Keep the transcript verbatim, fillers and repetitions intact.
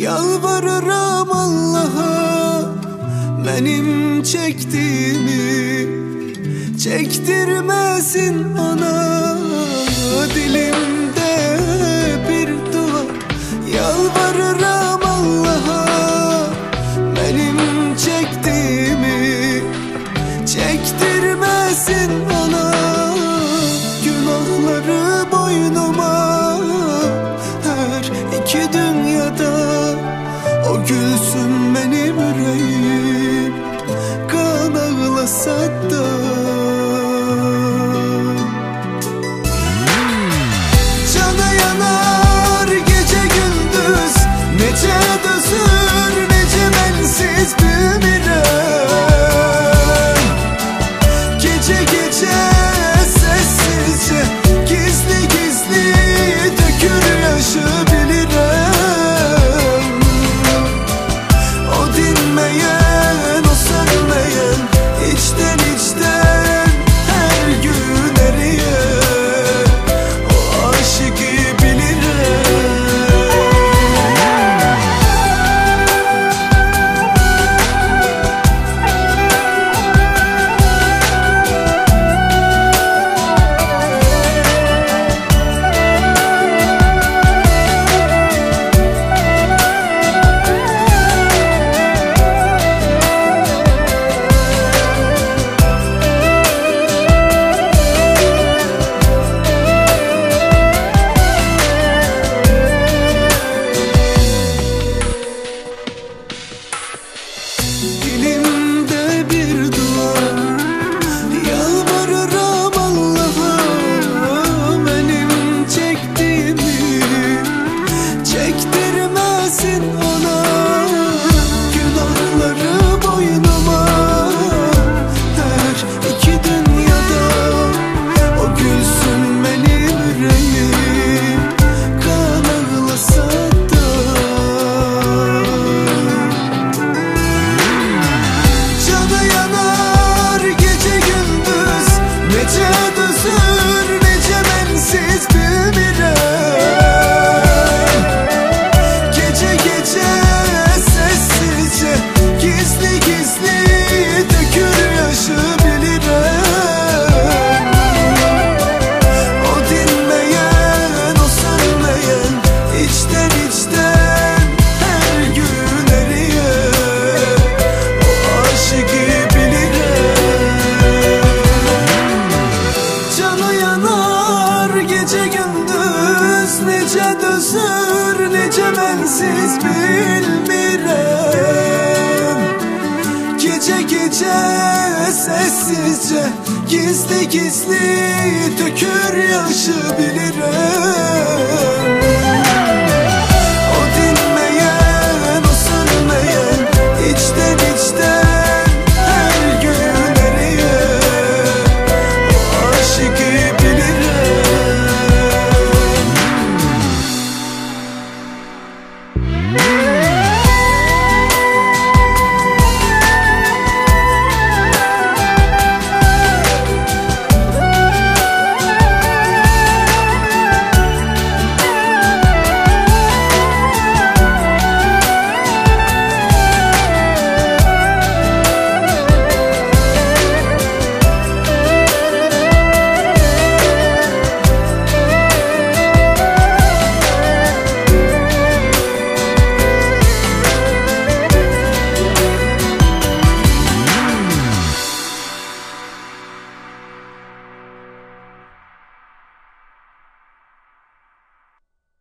Yalvarırım Allah'a benim çektiğimi çektirmesin ona. Dilimde bir dua, yalvarırım Allah'a benim çektiğimi çektirmesin ona. Günahları boynuma her iki dünyada, o gülsün benim yüreğim kan ağlasa da. Cana yanar gece gündüz, nece dözür nece bensiz büyümirem. Gece gece sessizce gizli gizli dökür yaşı bilirim. O dinmeyen, o sönmeyen, içten içten her gün eriyen o aşıkı bilirim. Dilimde bir dua, yalvarırım Allah'a benim çektiğimi çektirmesin ona. Günahları boynuma her iki dünyada, o gülsün benim yüreğim kan ağlasa da. Canı yanar gece gündüz, nece dözür nece bensiz büyümirem. Gece gece sessizce gizli gizli dökür yaşı bilirim. O dinmeyen, o sönmeyen, içten içten her gün eriyen o aşıkı bilirim. Canı yanar gece gündüz, nece dözür nece bensiz bilmirem. Gece gece sessizce gizli gizli dökür yaşı bilirim.